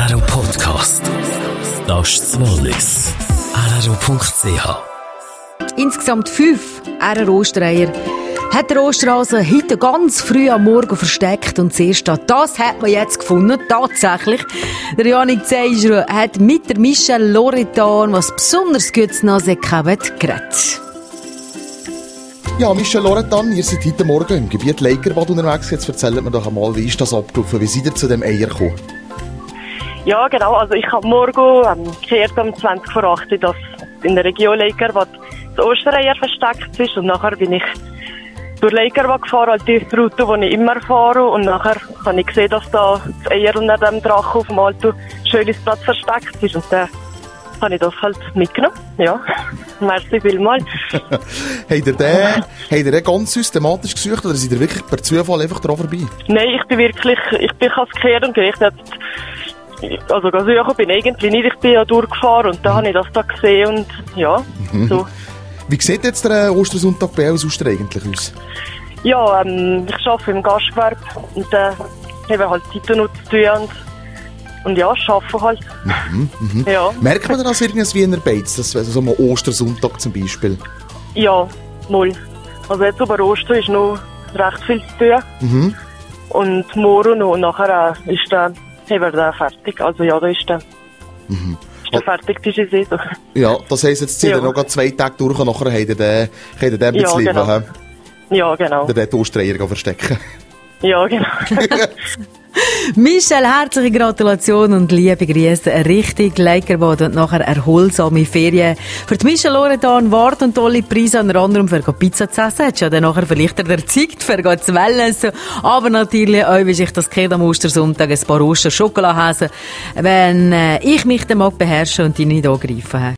RRO Podcast. Das ist das Wallis. RRO.ch. Insgesamt 5 RRO-Ostereier hat der Osterhase heute ganz früh am Morgen versteckt und zuerst das hat man jetzt gefunden, tatsächlich. Der Janik Zeischer hat mit der Michelle Loredan, was besonders gut zu Nase gehabt, geredet. Ja, Michelle Loredan, ihr seid heute Morgen im Gebiet Leikerbad unterwegs. Jetzt erzählt mir doch einmal, wie ist das abgelaufen? Wie seid ihr zu dem Eier gekommen? Ja, genau. Also ich habe morgen gehört um 20 vor 8 Uhr, dass in der Region Leikerbad das Ostereier versteckt ist. Und nachher bin ich durch Leikerbad gefahren, halt die Route, die ich immer fahre. Und nachher habe ich gesehen, dass da das Eier unter dem Drachen auf dem Alto Schölisplatz versteckt ist. Und dann habe ich das halt mitgenommen. Ja, merci vielmals. Habt ihr den ganz systematisch gesucht oder seid ihr wirklich per Zufall einfach dran vorbei? Nein, ich bin gekehrt und gerichtet. Also suchen bin ich eigentlich nicht, ich bin ja durchgefahren und da habe ich das da gesehen und ja, so. Wie sieht jetzt der Ostersonntag bei uns eigentlich aus? Ja, ich arbeite im Gastgewerbe und dann habe halt Zeit noch zu tun und ja, arbeite halt. Ja. Merkt man das irgendwie wie in der Beiz, das also so am Ostersonntag zum Beispiel? Ja, mal. Also jetzt über Ostern ist noch recht viel zu tun. Und morgen noch und nachher ist dann haben wir da fertig. Also ja, da ist der, ist der fertig, die Saison. Ja, das heisst, jetzt zieht ihr noch 2 Tage durch und nachher könnt ihr den ein bisschen genau. leben. Ja, genau. Oder den Ostereier verstecken. Ja, genau. Michelle, herzliche Gratulation und liebe Grüße. Ein richtig Leikerbad und nachher erholsame Ferien. Für die Michelle Loredan warten und tolle Preise, unter anderem für Pizza zu essen. Hat ja dann nachher vielleicht erzeugt, für zu Wellnessen. Aber natürlich auch, wie sich das geht am Ostersonntag, ein paar Oster-Schokoladenhäsen, wenn ich mich dann mag beherrschen und die nicht angreifen habe.